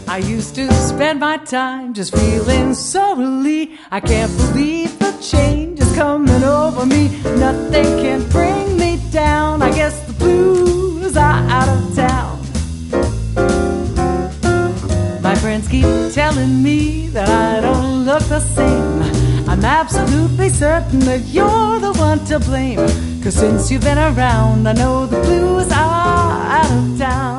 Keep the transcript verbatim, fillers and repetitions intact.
I used to spend my time just feeling sorely. I can't believe the change is coming over me. Nothing can bring me down. I guess the blues are out of town. My friends keep telling me that I don't look the same. I'm absolutely certain that you're the one to blame. 'Cause since you've been around, I know the blues are out of town.